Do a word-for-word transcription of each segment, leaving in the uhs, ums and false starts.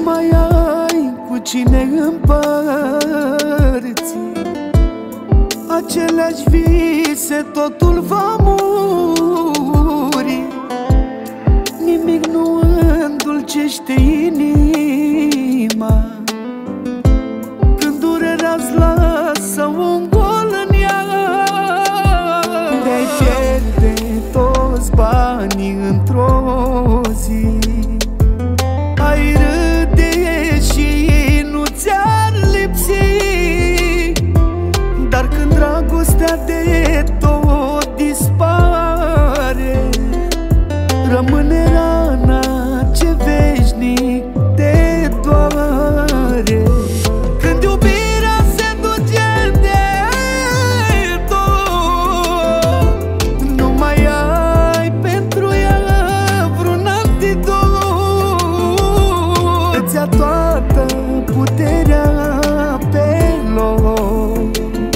mai ai cu cine împărți aceleași vise, totul va muri. Nimic nu îndulcește inima când durerea-ți lasă un gol în ea. De-ai pierde toți banii într-o zi, ai râde și nu ți-ar lipsi, dar când dragostea de tot dispare, rămâne rana ce veșnic te doare. Când iubirea se duce de tot, nu mai ai pentru ea vreun antidot. Îți ia toată puterea pe loc.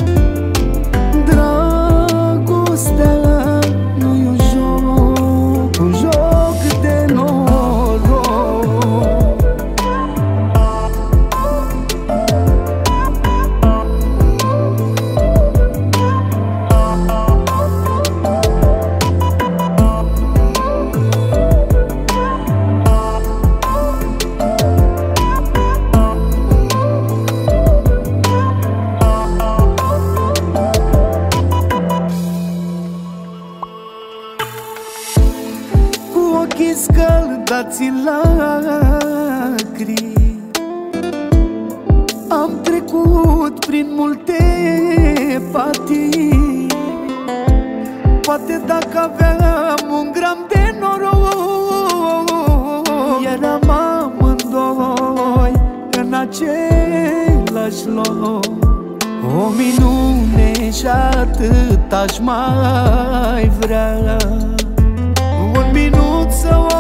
Dragostea nu-i un joc, un joc de noroc. Ochii scăldați în lacrimi, am trecut prin multe patii. Poate dacă aveam un gram de noroc, eram amândoi în același loc. O minune și atât aș mai vrea, un minut să o